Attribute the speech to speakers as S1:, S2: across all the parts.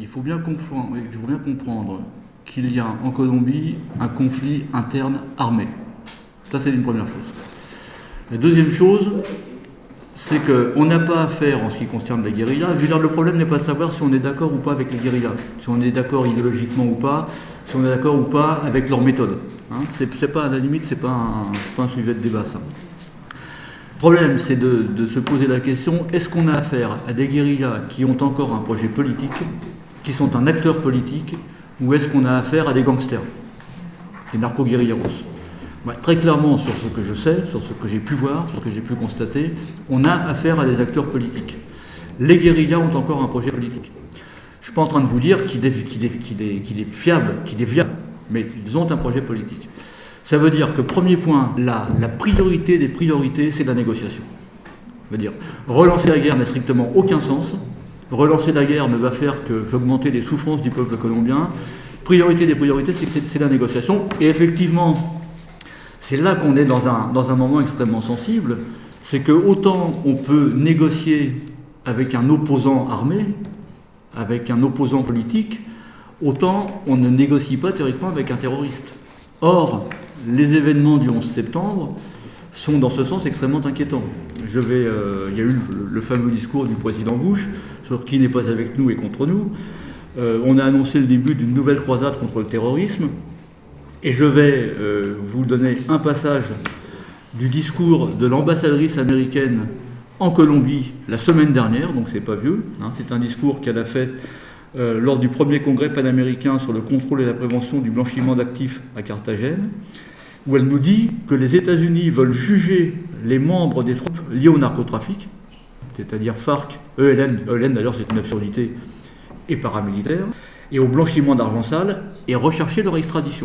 S1: il faut bien comprendre qu'il y a en Colombie un conflit interne armé. Ça, c'est une première chose. La deuxième chose, c'est qu'on n'a pas affaire, en ce qui concerne la guérilla, le problème n'est pas de savoir si on est d'accord ou pas avec les guérillas, si on est d'accord idéologiquement ou pas, si on est d'accord ou pas avec leur méthode. Hein, c'est pas, à la limite, c'est pas un sujet de débat, ça. Le problème, c'est de se poser la question, est-ce qu'on a affaire à des guérillas qui ont encore un projet politique, qui sont un acteur politique, ou est-ce qu'on a affaire à des gangsters, des narco-guérilleros? Moi, très clairement, sur ce que je sais, sur ce que j'ai pu voir, sur ce que j'ai pu constater, on a affaire à des acteurs politiques. Les guérillas ont encore un projet politique. Je ne suis pas en train de vous dire qu'il est fiable, qu'il est viable, mais ils ont un projet politique. Ça veut dire que, premier point, la priorité des priorités, c'est la négociation. Ça veut dire, relancer la guerre n'a strictement aucun sens. Relancer la guerre ne va faire qu'augmenter les souffrances du peuple colombien. Priorité des priorités, c'est la négociation. Et effectivement, c'est là qu'on est dans un moment extrêmement sensible. C'est que autant on peut négocier avec un opposant armé, avec un opposant politique, autant on ne négocie pas théoriquement avec un terroriste. Or, les événements du 11 septembre sont dans ce sens extrêmement inquiétants. Il y a eu le fameux discours du président Bush sur qui n'est pas avec nous et contre nous. On a annoncé le début d'une nouvelle croisade contre le terrorisme. Et je vais vous donner un passage du discours de l'ambassadrice américaine en Colombie la semaine dernière, donc c'est pas vieux. Hein, c'est un discours qu'elle a fait lors du premier congrès panaméricain sur le contrôle et la prévention du blanchiment d'actifs à Carthagène, où elle nous dit que les États-Unis veulent juger les membres des troupes liées au narcotrafic, c'est-à-dire FARC, ELN d'ailleurs c'est une absurdité, et paramilitaires, et au blanchiment d'argent sale, et rechercher leur extradition.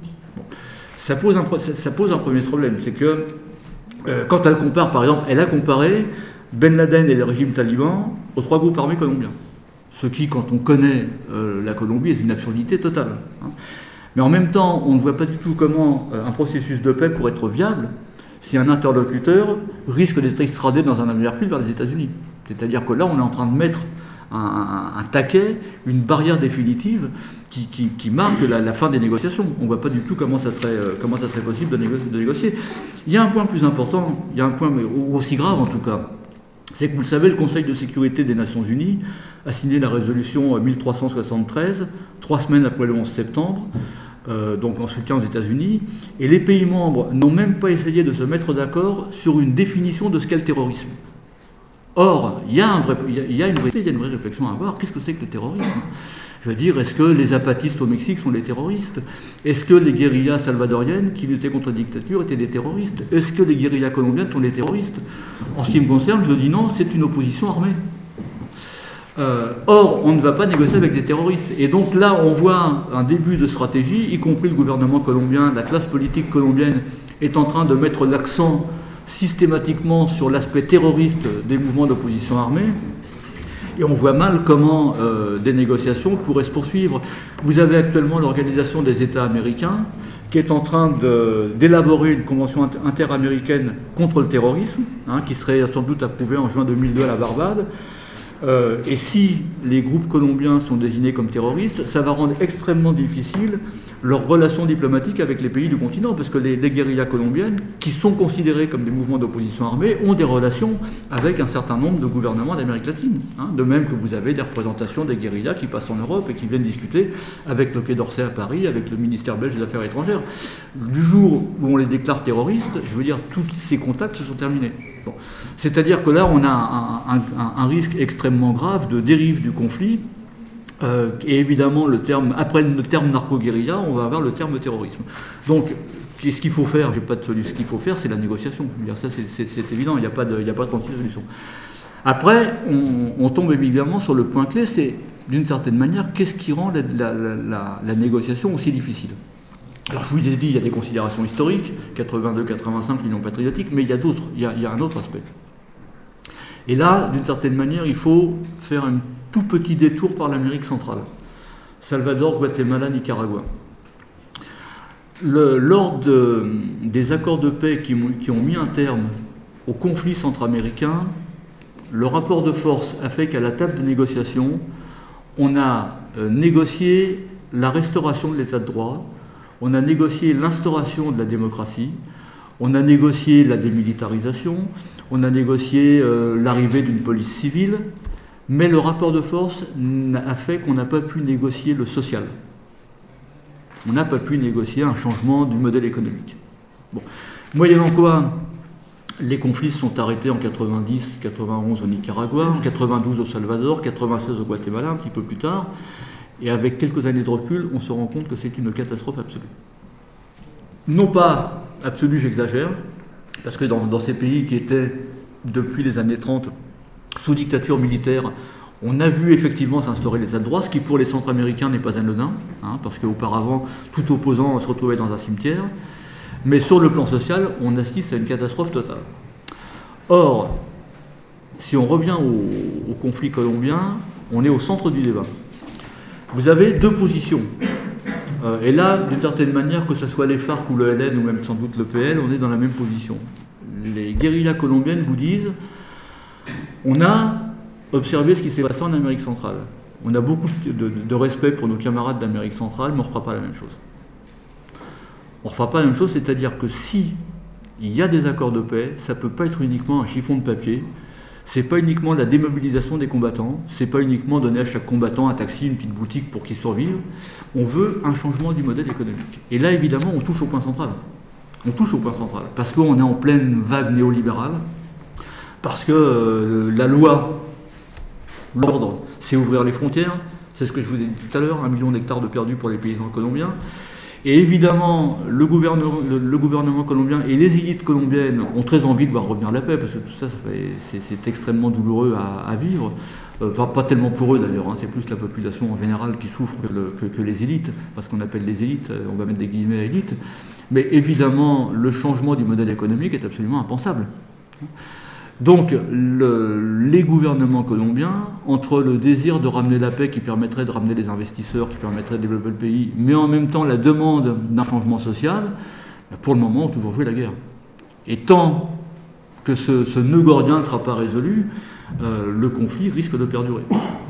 S1: Ça pose un premier problème, c'est que quand elle compare, par exemple, elle a comparé Ben Laden et le régime taliban aux trois groupes armés colombiens. Ce qui, quand on connaît la Colombie, est une absurdité totale. Hein. Mais en même temps, on ne voit pas du tout comment un processus de paix pourrait être viable si un interlocuteur risque d'être extradé dans un avion Hercule vers les États-Unis. C'est-à-dire que là, on est en train de mettre un taquet, une barrière définitive qui marque la fin des négociations. On ne voit pas du tout comment ça serait possible de négocier. Il y a un point plus important, il y a un point aussi grave en tout cas, c'est que vous le savez, le Conseil de sécurité des Nations Unies a signé la résolution 1373, 3 semaines après le 11 septembre, donc en soutien aux États-Unis, et les pays membres n'ont même pas essayé de se mettre d'accord sur une définition de ce qu'est le terrorisme. Or, il y a une vraie réflexion à avoir. Qu'est-ce que c'est que le terrorisme? Je veux dire, est-ce que les zapatistes au Mexique sont des terroristes? Est-ce que les guérillas salvadoriennes qui luttaient contre la dictature étaient des terroristes? Est-ce que les guérillas colombiennes sont des terroristes? En ce qui me concerne, je dis non, c'est une opposition armée. Or, on ne va pas négocier avec des terroristes. Et donc là, on voit un début de stratégie, y compris le gouvernement colombien, la classe politique colombienne est en train de mettre l'accent systématiquement sur l'aspect terroriste des mouvements d'opposition armée, et on voit mal comment des négociations pourraient se poursuivre. Vous avez actuellement l'Organisation des États américains qui est en train d'élaborer une convention interaméricaine contre le terrorisme, hein, qui serait sans doute approuvée en juin 2002 à la Barbade. Et si les groupes colombiens sont désignés comme terroristes, ça va rendre extrêmement difficile leurs relations diplomatiques avec les pays du continent, parce que les guérillas colombiennes, qui sont considérées comme des mouvements d'opposition armée, ont des relations avec un certain nombre de gouvernements d'Amérique latine. Hein, de même que vous avez des représentations des guérillas qui passent en Europe et qui viennent discuter avec le Quai d'Orsay à Paris, avec le ministère belge des Affaires étrangères. Du jour où on les déclare terroristes, je veux dire, tous ces contacts se sont terminés. Bon. C'est-à-dire que là, on a un risque extrêmement grave de dérive du conflit. Et évidemment, après le terme narco-guérilla, on va avoir le terme terrorisme. Donc, qu'est-ce qu'il faut faire? J'ai pas de solution. Ce qu'il faut faire, c'est la négociation. Ça, c'est évident. Il n'y a pas 36 solutions. Après, on tombe évidemment sur le point clé, c'est, d'une certaine manière, qu'est-ce qui rend la négociation aussi difficile? Alors, je vous ai dit, il y a des considérations historiques, 82-85, l'Union patriotique, mais il y a d'autres. Il y a un autre aspect. Et là, d'une certaine manière, il faut faire un tout petit détour par l'Amérique centrale. Salvador, Guatemala, Nicaragua. Lors des accords de paix qui ont mis un terme au conflit centra-américain, le rapport de force a fait qu'à la table de négociation, on a négocié la restauration de l'état de droit, on a négocié l'instauration de la démocratie, on a négocié la démilitarisation, on a négocié l'arrivée d'une police civile, mais le rapport de force a fait qu'on n'a pas pu négocier le social. On n'a pas pu négocier un changement du modèle économique. Bon. Moyennant quoi, les conflits se sont arrêtés en 90, 91 au Nicaragua, en 92 au Salvador, 96 au Guatemala, un petit peu plus tard. Et avec quelques années de recul, on se rend compte que c'est une catastrophe absolue. Non pas absolue, j'exagère, parce que dans ces pays qui étaient, depuis les années 30, sous dictature militaire, on a vu effectivement s'instaurer l'état de droit, ce qui pour les Centra-Américains n'est pas anodin, parce qu'auparavant, tout opposant se retrouvait dans un cimetière. Mais sur le plan social, on assiste à une catastrophe totale. Or, si on revient au conflit colombien, on est au centre du débat. Vous avez deux positions. Et là, d'une certaine manière, que ce soit les FARC ou le ELN, ou même sans doute le PL, on est dans la même position. Les guérillas colombiennes vous disent, on a observé ce qui s'est passé en Amérique centrale. On a beaucoup de respect pour nos camarades d'Amérique centrale, mais on ne fera pas la même chose. On ne fera pas la même chose, c'est-à-dire que si il y a des accords de paix, ça ne peut pas être uniquement un chiffon de papier, c'est pas uniquement la démobilisation des combattants, c'est pas uniquement donner à chaque combattant un taxi, une petite boutique pour qu'il survive. On veut un changement du modèle économique. Et là, évidemment, on touche au point central. On touche au point central, parce qu'on est en pleine vague néolibérale, parce que la loi, l'ordre, c'est ouvrir les frontières, c'est ce que je vous ai dit tout à l'heure, 1 million d'hectares de perdus pour les paysans colombiens. Et évidemment, le gouvernement colombien et les élites colombiennes ont très envie de voir revenir la paix, parce que tout ça, c'est extrêmement douloureux à vivre. Enfin, pas tellement pour eux d'ailleurs, c'est plus la population en général qui souffre que les élites, parce qu'on appelle les élites, on va mettre des guillemets à élites. Mais évidemment, le changement du modèle économique est absolument impensable. Donc, les gouvernements colombiens, entre le désir de ramener la paix qui permettrait de ramener des investisseurs, qui permettrait de développer le pays, mais en même temps la demande d'un changement social, pour le moment, ont toujours joué la guerre. Et tant que ce nœud gordien ne sera pas résolu, le conflit risque de perdurer.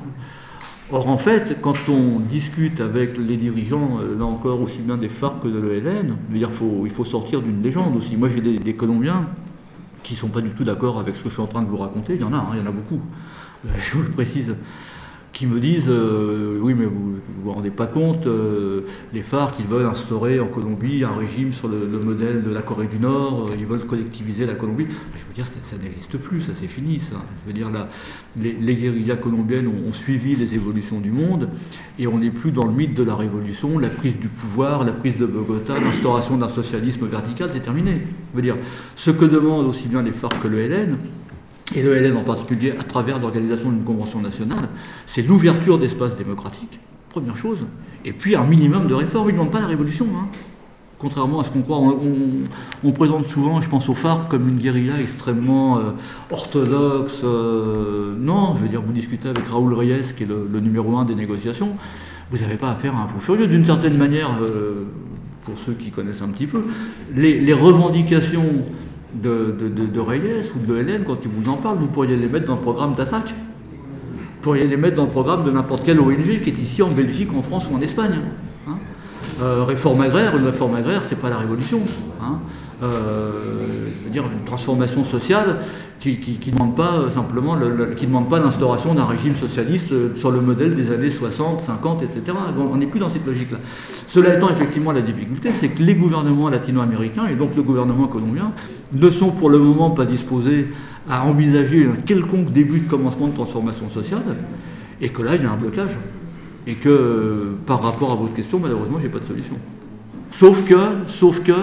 S1: Or, en fait, quand on discute avec les dirigeants, là encore, aussi bien des FARC que de l'ELN, il faut sortir d'une légende aussi. Moi, j'ai des Colombiens qui ne sont pas du tout d'accord avec ce que je suis en train de vous raconter, il y en a beaucoup, je vous le précise, qui me disent oui mais vous vous rendez pas compte, les FARC ils veulent instaurer en Colombie un régime sur le modèle de la Corée du Nord, ils veulent collectiviser la Colombie. Je veux dire, ça n'existe plus, ça c'est fini ça. Je veux dire, les guérillas colombiennes ont suivi les évolutions du monde et on n'est plus dans le mythe de la révolution, la prise du pouvoir, la prise de Bogota, l'instauration d'un socialisme vertical, c'est terminé. Je veux dire, ce que demandent aussi bien les FARC que le ELN, et le ELN en particulier, à travers l'organisation d'une convention nationale, c'est l'ouverture d'espaces démocratiques, première chose, et puis un minimum de réformes. Ils ne demandent pas la révolution, contrairement à ce qu'on croit. On présente souvent, je pense aux FARC, comme une guérilla extrêmement orthodoxe. Non, je veux dire, vous discutez avec Raúl Reyes, qui est le numéro 1 des négociations, vous n'avez pas affaire à un fou furieux, d'une certaine manière, pour ceux qui connaissent un petit peu. Les revendications de Reyes ou de l'ELN, quand ils vous en parlent, vous pourriez les mettre dans le programme d'attaque. Vous pourriez les mettre dans le programme de n'importe quelle ONG qui est ici en Belgique, en France ou en Espagne. Réforme agraire, une réforme agraire, c'est pas la révolution. Je veux dire, une transformation sociale qui ne demande pas simplement qui demande pas l'instauration d'un régime socialiste sur le modèle des années 60, 50, etc. On n'est plus dans cette logique-là. Cela étant, effectivement, la difficulté, c'est que les gouvernements latino-américains, et donc le gouvernement colombien, ne sont pour le moment pas disposés à envisager un quelconque début de commencement de transformation sociale, et que là, il y a un blocage. Et que, par rapport à votre question, malheureusement, j'ai pas de solution. Sauf que,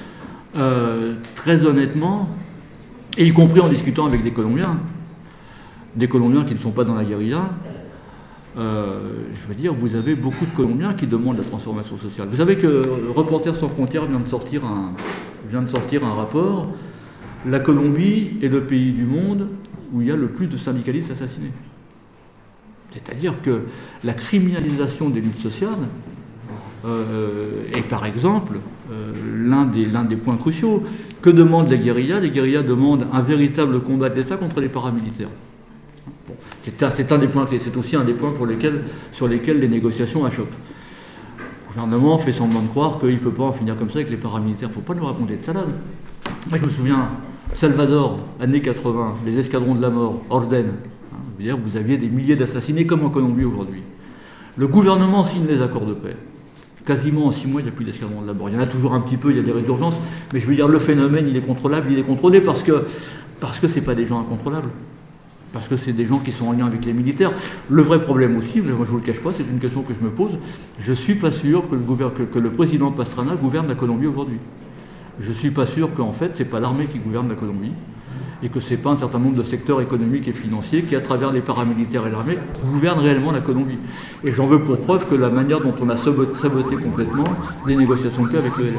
S1: très honnêtement, et y compris en discutant avec des Colombiens qui ne sont pas dans la guérilla, je veux dire, vous avez beaucoup de Colombiens qui demandent la transformation sociale. Vous savez que Reporters sans frontières vient de sortir un rapport. La Colombie est le pays du monde où il y a le plus de syndicalistes assassinés. C'est-à-dire que la criminalisation des luttes sociales est par exemple l'un des points cruciaux. Que demandent les guérillas ? Les guérillas demandent un véritable combat de l'État contre les paramilitaires. Bon. C'est un des points clés, c'est aussi un des points sur lesquels les négociations achoppent. Le gouvernement fait semblant de croire qu'il ne peut pas en finir comme ça avec les paramilitaires. Il ne faut pas nous raconter de salade. Moi, je me souviens, Salvador, années 80, les escadrons de la mort, Orden. Vous aviez des milliers d'assassinés comme en Colombie aujourd'hui. Le gouvernement signe les accords de paix. Quasiment en 6 mois, il n'y a plus d'escadrons de la mort. Il y en a toujours un petit peu, il y a des résurgences, mais je veux dire, le phénomène, il est contrôlable, il est contrôlé parce que ce n'est pas des gens incontrôlables. Parce que c'est des gens qui sont en lien avec les militaires. Le vrai problème aussi, moi je ne vous le cache pas, c'est une question que je me pose, je ne suis pas sûr que le président Pastrana gouverne la Colombie aujourd'hui. Je ne suis pas sûr qu'en fait, ce n'est pas l'armée qui gouverne la Colombie, et que ce n'est pas un certain nombre de secteurs économiques et financiers qui, à travers les paramilitaires et l'armée, gouvernent réellement la Colombie. Et j'en veux pour preuve que la manière dont on a saboté complètement les négociations de paix avec le LN.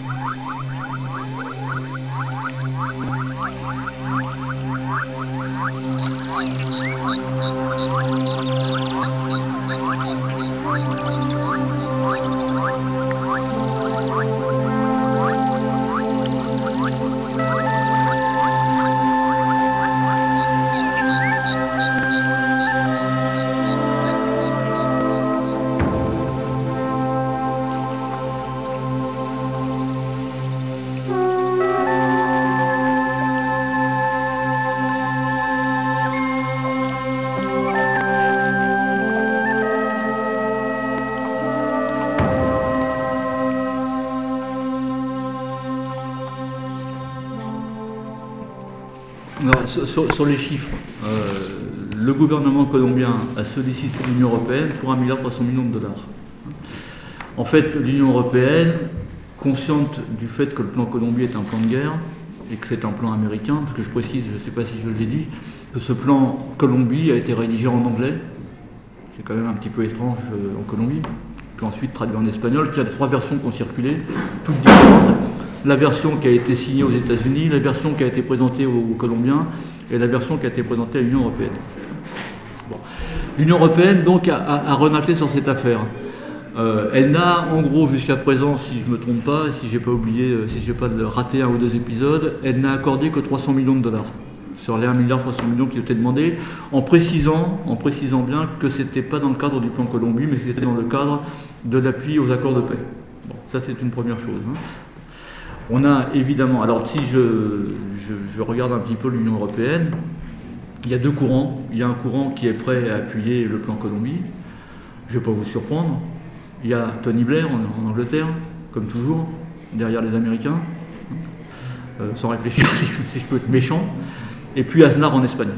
S1: Sur les chiffres, le gouvernement colombien a sollicité l'Union européenne pour 1,3 milliard de dollars. En fait, l'Union européenne, consciente du fait que le plan Colombie est un plan de guerre et que c'est un plan américain, parce que je précise, je ne sais pas si je l'ai dit, que ce plan Colombie a été rédigé en anglais, c'est quand même un petit peu étrange en Colombie, puis ensuite traduit en espagnol, qu'il y a 3 versions qui ont circulé, toutes différentes. La version qui a été signée aux États-Unis, la version qui a été présentée aux Colombiens et la version qui a été présentée à l'Union européenne. Bon. L'Union européenne donc a renaclé sur cette affaire. Elle n'a en gros jusqu'à présent, si je ne me trompe pas, si j'ai pas oublié, si j'ai pas raté 1 ou 2 épisodes, elle n'a accordé que 300 millions de dollars sur les 1,3 milliard qui étaient demandés, en précisant bien que ce n'était pas dans le cadre du plan Colombie, mais que c'était dans le cadre de l'appui aux accords de paix. Bon, ça c'est une première chose. On a évidemment, alors si je regarde un petit peu l'Union européenne, il y a 2 courants. Il y a un courant qui est prêt à appuyer le plan Colombie. Je ne vais pas vous surprendre. Il y a Tony Blair en Angleterre, comme toujours, derrière les Américains, sans réfléchir si je peux être méchant. Et puis Aznar en Espagne.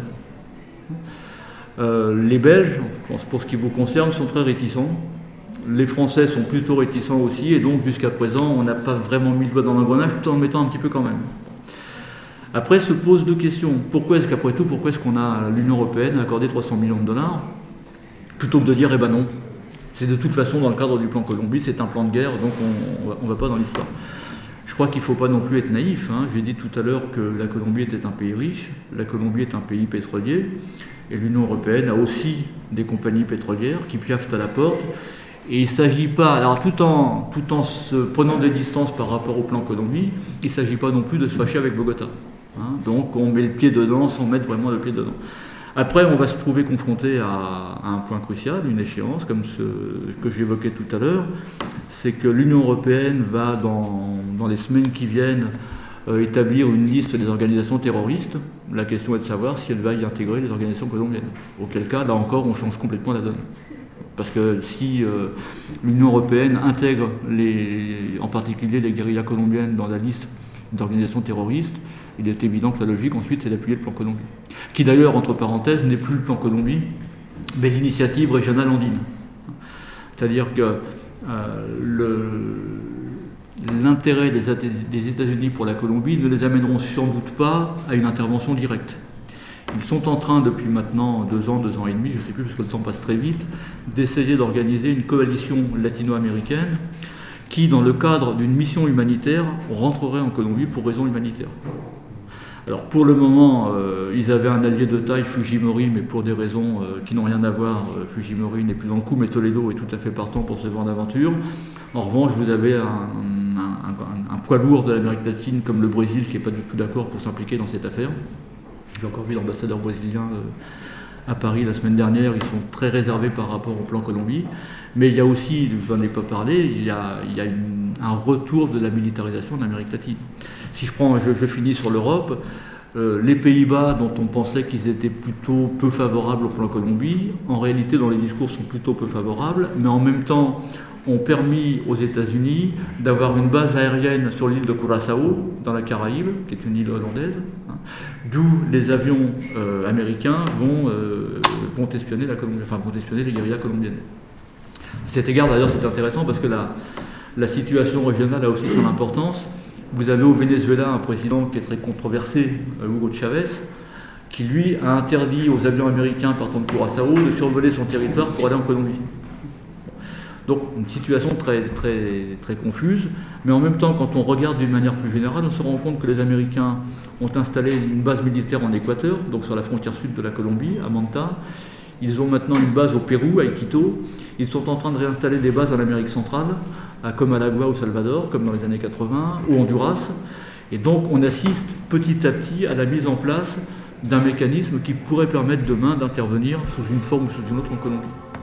S1: Les Belges, pour ce qui vous concerne, sont très réticents. Les Français sont plutôt réticents aussi, et donc jusqu'à présent, on n'a pas vraiment mis le doigt dans l'engrenage, tout en le mettant un petit peu quand même. Après se posent 2 questions. Pourquoi est-ce qu'on a l'Union européenne a accordé 300 millions de dollars, plutôt que de dire, eh ben non, c'est de toute façon dans le cadre du plan Colombie, c'est un plan de guerre, donc on ne va pas dans l'histoire. Je crois qu'il ne faut pas non plus être naïf. J'ai dit tout à l'heure que la Colombie était un pays riche, la Colombie est un pays pétrolier, et l'Union européenne a aussi des compagnies pétrolières qui piaffent à la porte. Et il ne s'agit pas, alors tout en se prenant des distances par rapport au plan Colombie, il ne s'agit pas non plus de se fâcher avec Bogota. Donc on met le pied dedans sans mettre vraiment le pied dedans. Après, on va se trouver confronté à un point crucial, une échéance, comme ce que j'évoquais tout à l'heure, c'est que l'Union européenne va, dans les semaines qui viennent, établir une liste des organisations terroristes. La question est de savoir si elle va y intégrer les organisations colombiennes. Auquel cas, là encore, on change complètement la donne. Parce que si l'Union européenne intègre en particulier les guérillas colombiennes dans la liste d'organisations terroristes, il est évident que la logique ensuite c'est d'appuyer le plan Colombie. Qui d'ailleurs, entre parenthèses, n'est plus le plan Colombie, mais l'initiative régionale andine. C'est-à-dire que l'intérêt des États-Unis pour la Colombie ne les amèneront sans doute pas à une intervention directe. Ils sont en train, depuis maintenant 2 ans, 2 ans et demi, je ne sais plus parce que le temps passe très vite, d'essayer d'organiser une coalition latino-américaine qui, dans le cadre d'une mission humanitaire, rentrerait en Colombie pour raisons humanitaires. Alors pour le moment, ils avaient un allié de taille, Fujimori, mais pour des raisons qui n'ont rien à voir, Fujimori n'est plus dans le coup, mais Toledo est tout à fait partant pour ce genre d'aventure. En revanche, vous avez un poids lourd de l'Amérique latine comme le Brésil qui n'est pas du tout d'accord pour s'impliquer dans cette affaire. J'ai encore vu l'ambassadeur brésilien à Paris la semaine dernière, ils sont très réservés par rapport au plan Colombie. Mais il y a aussi, je n'en ai pas parlé, il y a un retour de la militarisation de l'Amérique latine. Si je finis sur l'Europe, les Pays-Bas, dont on pensait qu'ils étaient plutôt peu favorables au plan Colombie, en réalité dans les discours sont plutôt peu favorables, mais en même temps ont permis aux États-Unis d'avoir une base aérienne sur l'île de Curaçao, dans la Caraïbe, qui est une île hollandaise, d'où les avions américains vont espionner vont espionner les guérillas colombiennes. À cet égard, d'ailleurs, c'est intéressant parce que la situation régionale a aussi son importance. Vous avez au Venezuela un président qui est très controversé, Hugo Chavez, qui lui a interdit aux avions américains partant de Curaçao de survoler son territoire pour aller en Colombie. Donc une situation très, très, très confuse, mais en même temps, quand on regarde d'une manière plus générale, on se rend compte que les Américains ont installé une base militaire en Équateur, donc sur la frontière sud de la Colombie, à Manta. Ils ont maintenant une base au Pérou, à Iquitos. Ils sont en train de réinstaller des bases en Amérique centrale, à Managua au Salvador, comme dans les années 80, ou Honduras. Et donc on assiste petit à petit à la mise en place d'un mécanisme qui pourrait permettre demain d'intervenir sous une forme ou sous une autre en Colombie.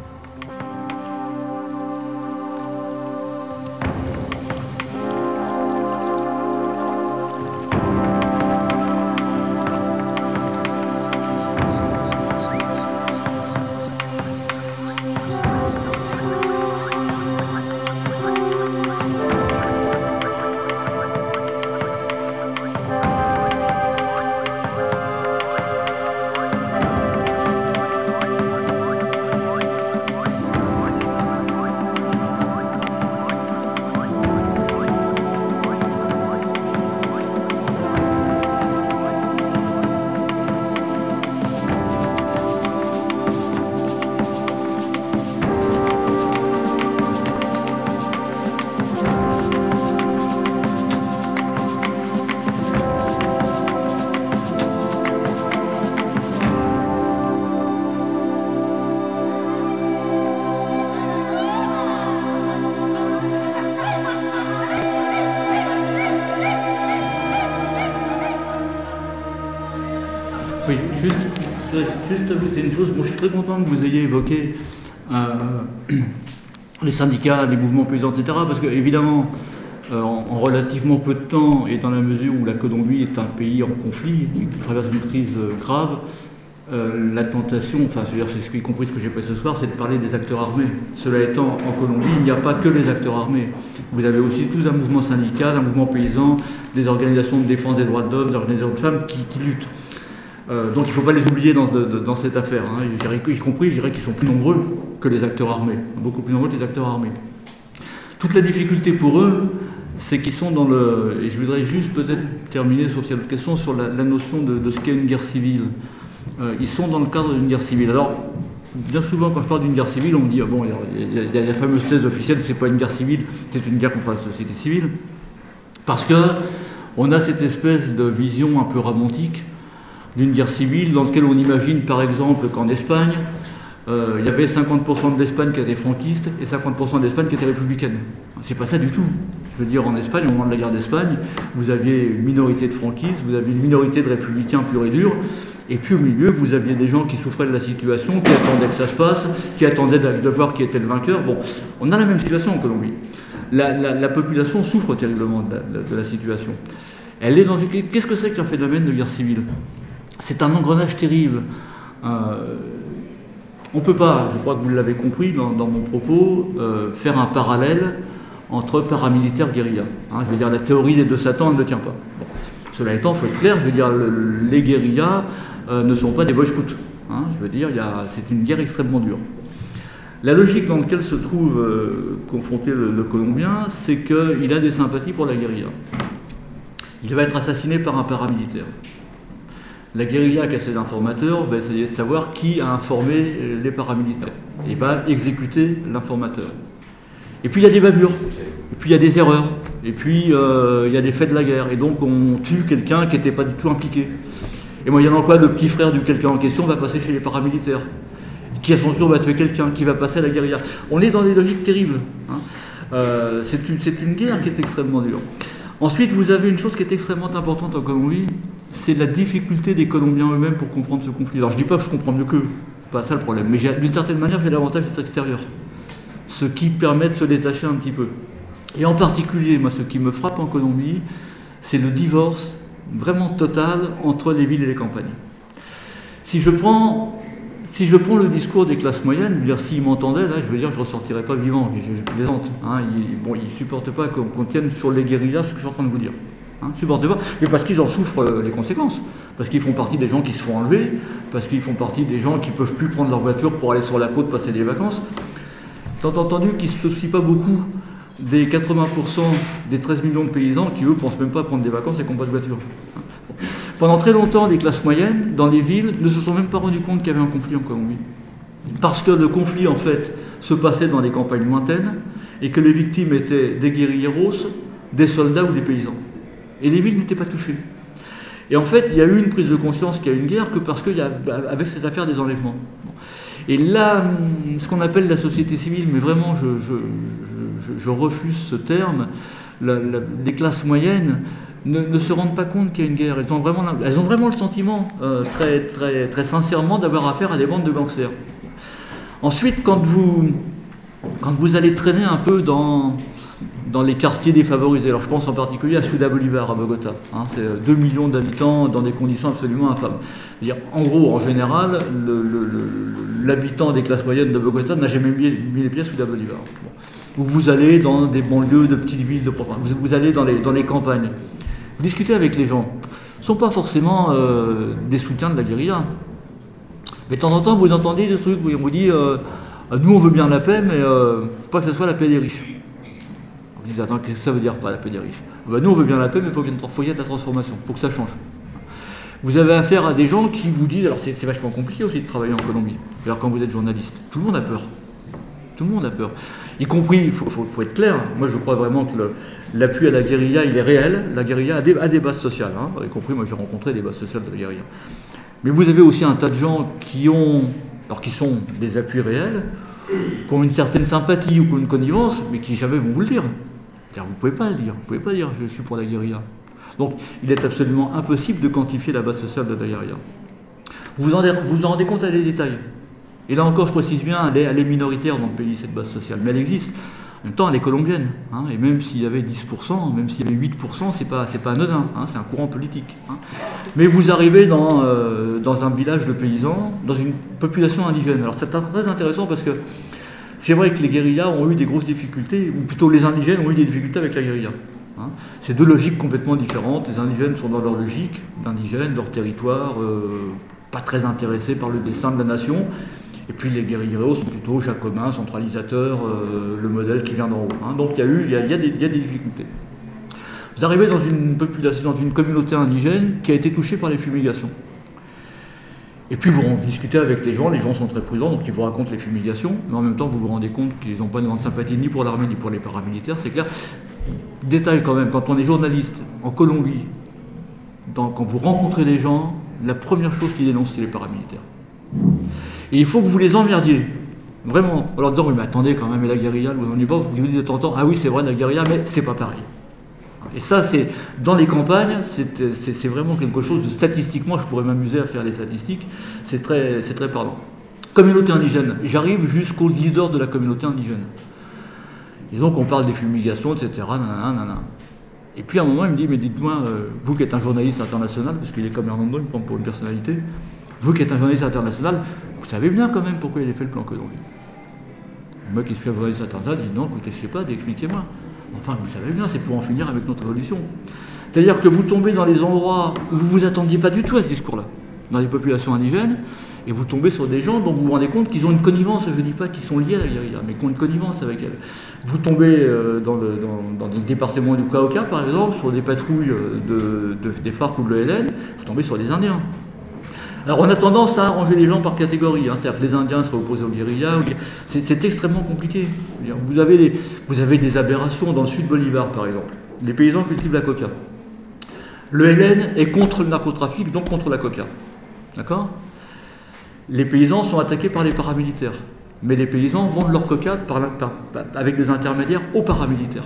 S1: Oui, juste ajouter une chose. Bon, je suis très content que vous ayez évoqué les syndicats, les mouvements paysans, etc. Parce que, évidemment, en relativement peu de temps, et dans la mesure où la Colombie est un pays en conflit, qui traverse une crise grave, la tentation, enfin, c'est ce qui compris ce que j'ai fait ce soir, c'est de parler des acteurs armés. Cela étant, en Colombie, il n'y a pas que les acteurs armés. Vous avez aussi tout un mouvement syndical, un mouvement paysan, des organisations de défense des droits de l'homme, des organisations de femmes qui luttent. Donc il ne faut pas les oublier dans cette affaire. Hein. Y compris, je dirais qu'ils sont plus nombreux que les acteurs armés, beaucoup plus nombreux que les acteurs armés. Toute la difficulté pour eux, c'est qu'ils sont dans le... Et je voudrais juste peut-être terminer sur cette question, sur la notion de ce qu'est une guerre civile. Ils sont dans le cadre d'une guerre civile. Alors, bien souvent, quand je parle d'une guerre civile, on me dit, bon, il y a la fameuse thèse officielle, c'est pas une guerre civile, c'est une guerre contre la société civile. Parce que on a cette espèce de vision un peu romantique d'une guerre civile dans laquelle on imagine par exemple qu'en Espagne, il y avait 50% de l'Espagne qui était franquiste et 50% de l'Espagne qui était républicaine. C'est pas ça du tout. Je veux dire, en Espagne, au moment de la guerre d'Espagne, vous aviez une minorité de franquistes, vous aviez une minorité de républicains purs et durs, et puis au milieu, vous aviez des gens qui souffraient de la situation, qui attendaient que ça se passe, qui attendaient de voir qui était le vainqueur. Bon, on a la même situation en Colombie. La population souffre terriblement de la situation. Elle est dans une... Qu'est-ce que c'est qu'un phénomène de guerre civile ? C'est un engrenage terrible. On ne peut pas, je crois que vous l'avez compris dans mon propos, faire un parallèle entre paramilitaires et guérilla. Je veux dire, la théorie des deux Satan ne tient pas. Bon. Cela étant, il faut être clair, je veux dire, les guérillas ne sont pas des boy scouts. Je veux dire, c'est une guerre extrêmement dure. La logique dans laquelle se trouve confronté le Colombien, c'est qu'il a des sympathies pour la guérilla. Il va être assassiné par un paramilitaire. La guérilla qui a ses informateurs va essayer de savoir qui a informé les paramilitaires et va exécuter l'informateur. Et puis il y a des bavures, et puis il y a des erreurs, et puis il y a des faits de la guerre, et donc on tue quelqu'un qui n'était pas du tout impliqué. Et moyennant quoi, le petit frère du quelqu'un en question va passer chez les paramilitaires, qui à son tour va tuer quelqu'un, qui va passer à la guérilla. On est dans des logiques terribles. C'est une guerre qui est extrêmement dure. Ensuite, vous avez une chose qui est extrêmement importante en Colombie, c'est la difficulté des Colombiens eux-mêmes pour comprendre ce conflit. Alors je ne dis pas que je comprends mieux qu'eux, Pas ça le problème. Mais d'une certaine manière, j'ai l'avantage d'être extérieur. Ce qui permet de se détacher un petit peu. Et en particulier, moi, ce qui me frappe en Colombie, c'est le divorce vraiment total entre les villes et les campagnes. Si je prends le discours des classes moyennes, je veux dire, s'ils m'entendaient, là, je veux dire, je ne ressortirais pas vivant, je plaisante. Hein, ils ne supportent pas qu'on tienne sur les guérillas ce que je suis en train de vous dire. Hein, supportent pas, mais parce qu'ils en souffrent les conséquences. Parce qu'ils font partie des gens qui se font enlever, parce qu'ils font partie des gens qui ne peuvent plus prendre leur voiture pour aller sur la côte passer des vacances. T'as entendu qu'ils ne se soucient pas beaucoup des 80% des 13 millions de paysans qui, eux, ne pensent même pas prendre des vacances et qui n'ont pas de voiture. Pendant très longtemps, les classes moyennes, dans les villes, ne se sont même pas rendus compte qu'il y avait un conflit en Colombie. Parce que le conflit, en fait, se passait dans les campagnes lointaines et que les victimes étaient des guérilleros, des soldats ou des paysans. Et les villes n'étaient pas touchées. Et en fait, il y a eu une prise de conscience qu'il y a une guerre que parce qu'il y a, avec cette affaire des enlèvements. Et là, ce qu'on appelle la société civile, mais vraiment, je refuse ce terme, les classes moyennes ne se rendent pas compte qu'il y a une guerre. Elles ont vraiment le sentiment, très, très, très sincèrement, d'avoir affaire à des bandes de gangsters. Ensuite, quand vous allez traîner un peu dans les quartiers défavorisés, alors je pense en particulier à Ciudad Bolívar, à Bogota, hein, c'est 2 millions d'habitants dans des conditions absolument infâmes. En gros, en général, l'habitant des classes moyennes de Bogota n'a jamais mis les pieds à Ciudad Bolívar. Bon. Vous allez dans des banlieues de petites villes de province, vous allez dans les campagnes. Vous discutez avec les gens. Ce ne sont pas forcément des soutiens de la guérilla. Mais de temps en temps, vous entendez des trucs où on vous dit nous, on veut bien la paix, mais il ne faut pas que ce soit la paix des riches. Vous dites attends, qu'est-ce que ça veut dire, pas la paix des riches? Nous, on veut bien la paix, mais il faut qu'il y ait de la transformation, il faut que ça change. Vous avez affaire à des gens qui vous disent, alors c'est vachement compliqué aussi de travailler en Colombie. Alors quand vous êtes journaliste, tout le monde a peur. Tout le monde a peur. Y compris, il faut être clair, moi je crois vraiment que l'appui à la guérilla, il est réel. La guérilla a des bases sociales. Hein. Y compris, moi j'ai rencontré des bases sociales de la guérilla. Mais vous avez aussi un tas de gens qui sont des appuis réels, qui ont une certaine sympathie ou qui ont une connivence, mais qui jamais vont vous le dire. C'est-à-dire, vous ne pouvez pas le dire. Vous ne pouvez pas dire je suis pour la guérilla. Donc il est absolument impossible de quantifier la base sociale de la guérilla. Vous en rendez compte à des détails. Et là encore, je précise bien, elle est minoritaire dans le pays, cette base sociale, mais elle existe. En même temps, elle est colombienne. Hein, et même s'il y avait 10%, même s'il y avait 8%, c'est pas anodin, hein, c'est un courant politique. Hein. Mais vous arrivez dans un village de paysans, dans une population indigène. Alors c'est très intéressant parce que c'est vrai que les guérillas ont eu des grosses difficultés, ou plutôt les indigènes ont eu des difficultés avec la guérilla. Hein. C'est deux logiques complètement différentes. Les indigènes sont dans leur logique d'indigènes, leur territoire, pas très intéressés par le destin de la nation. Et puis les guérilleros sont plutôt jacobins, centralisateurs, le modèle qui vient d'en haut. Hein. Donc il y a des difficultés. Vous arrivez dans une population, dans une communauté indigène qui a été touchée par les fumigations. Et puis vous discutez avec les gens sont très prudents, donc ils vous racontent les fumigations, mais en même temps vous vous rendez compte qu'ils n'ont pas de grande sympathie ni pour l'armée ni pour les paramilitaires, c'est clair. Détail quand même, quand on est journaliste en Colombie, quand vous rencontrez des gens, la première chose qu'ils dénoncent, c'est les paramilitaires. Et il faut que vous les emmerdiez, vraiment, en leur disant oui mais attendez quand même, et la guérilla, vous en êtes pas, vous dites de temps en temps, ah oui c'est vrai la guérilla, mais c'est pas pareil. Et ça c'est, dans les campagnes, c'est vraiment quelque chose de statistiquement, je pourrais m'amuser à faire les statistiques, c'est très parlant. Communauté indigène, j'arrive jusqu'au leader de la communauté indigène. Et donc on parle des fumigations, etc. Nanana. Et puis à un moment il me dit, mais dites-moi, vous qui êtes un journaliste international, parce qu'il est comme Hernando, il me prend pour une personnalité, vous qui êtes un journaliste international, vous savez bien quand même pourquoi il a fait le plan Colombie. Moi qui suis un journaliste international, je dis non, écoutez, je ne sais pas, expliquez-moi. Enfin, vous savez bien, c'est pour en finir avec notre évolution. C'est-à-dire que vous tombez dans les endroits où vous ne vous attendiez pas du tout à ce discours-là, dans les populations indigènes, et vous tombez sur des gens dont vous vous rendez compte qu'ils ont une connivence, je ne dis pas qu'ils sont liés à la guérilla, mais qu'ils ont une connivence avec elle. Vous tombez dans le département du Cauca, par exemple, sur des patrouilles des FARC ou de l'ELN, vous tombez sur des Indiens. Alors on a tendance à arranger les gens par catégorie, hein, c'est-à-dire que les Indiens seraient opposés aux guérillas, c'est extrêmement compliqué. Vous avez des aberrations dans le sud Bolivar par exemple. Les paysans cultivent la coca. Le LN est contre le narcotrafic, donc contre la coca. D'accord ? Les paysans sont attaqués par les paramilitaires. Mais les paysans vendent leur coca avec des intermédiaires aux paramilitaires.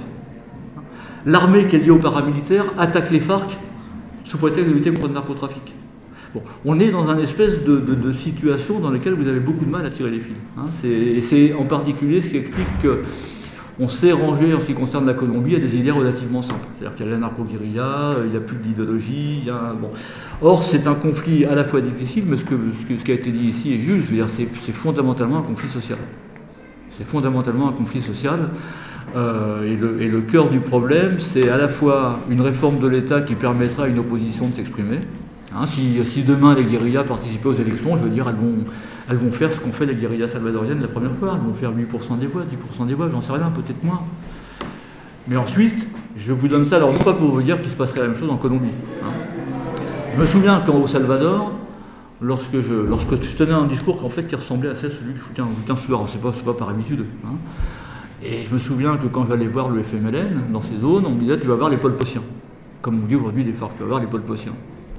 S1: L'armée qui est liée aux paramilitaires attaque les FARC sous prétexte de lutter contre le narcotrafic. Bon, on est dans une espèce de situation dans laquelle vous avez beaucoup de mal à tirer les fils. Hein. Et c'est en particulier ce qui explique qu'on s'est rangé en ce qui concerne la Colombie à des idées relativement simples. C'est-à-dire qu'il y a l'anarcho-guérilla, il n'y a plus d'idéologie. Bon. Or, c'est un conflit à la fois difficile, mais ce qui a été dit ici est juste. Je veux dire, c'est fondamentalement un conflit social. C'est fondamentalement un conflit social. Et le cœur du problème, c'est à la fois une réforme de l'État qui permettra à une opposition de s'exprimer. Hein, si demain les guérillas participaient aux élections, je veux dire, elles vont faire ce qu'ont fait les guérillas salvadoriennes la première fois. Elles vont faire 8% des voix, 10% des voix, j'en sais rien, peut-être moins. Mais ensuite, je vous donne ça, alors non pas pour vous dire qu'il se passerait la même chose en Colombie. Hein. Je me souviens qu'au Salvador, lorsque je tenais un discours qui ressemblait assez à celui que je tiens ce soir, c'est pas par habitude. Hein. Et je me souviens que quand j'allais voir le FMLN, dans ces zones, on me disait « tu vas voir les Pol Potiens ». Comme on dit aujourd'hui les FARC, tu vas voir les Pol Potiens.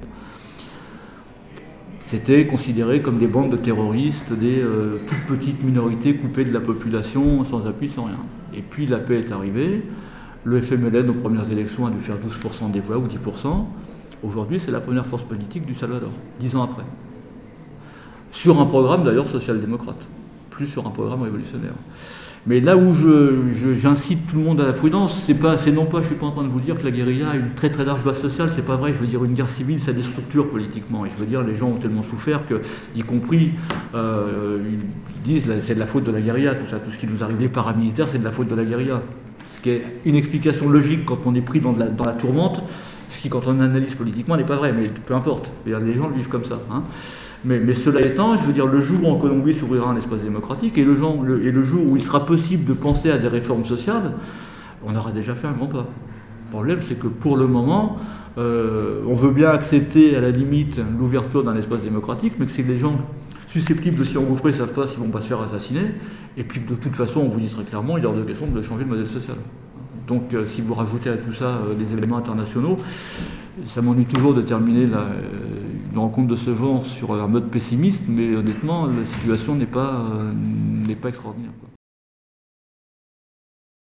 S1: C'était considéré comme des bandes de terroristes, des toutes petites minorités coupées de la population, sans appui, sans rien. Et puis la paix est arrivée, le FMLN aux premières élections a dû faire 12% des voix ou 10%. Aujourd'hui, c'est la première force politique du Salvador, 10 ans après. Sur un programme d'ailleurs social-démocrate, plus sur un programme révolutionnaire. Mais là où j'incite tout le monde à la prudence, je ne suis pas en train de vous dire que la guérilla a une très très large base sociale, c'est pas vrai. Je veux dire, une guerre civile, ça déstructure politiquement. Et je veux dire, les gens ont tellement souffert que, y compris, ils disent c'est de la faute de la guérilla, tout ça, tout ce qui nous arrive, les paramilitaires, c'est de la faute de la guérilla. Ce qui est une explication logique quand on est pris dans la tourmente, ce qui, quand on analyse politiquement, n'est pas vrai, mais peu importe. Les gens le vivent comme ça. Hein. Mais cela étant, je veux dire, le jour où en Colombie s'ouvrira un espace démocratique et le jour où il sera possible de penser à des réformes sociales, on aura déjà fait un grand pas. Le problème, c'est que pour le moment, on veut bien accepter à la limite l'ouverture d'un espace démocratique, mais que c'est que les gens susceptibles de s'y engouffrer ne savent pas s'ils ne vont pas se faire assassiner, et puis que de toute façon, on vous dit très clairement, il est hors de question de changer le modèle social. Donc si vous rajoutez à tout ça des éléments internationaux, ça m'ennuie toujours de terminer une rencontre de ce genre sur un mode pessimiste, mais honnêtement, la situation n'est pas extraordinaire, quoi.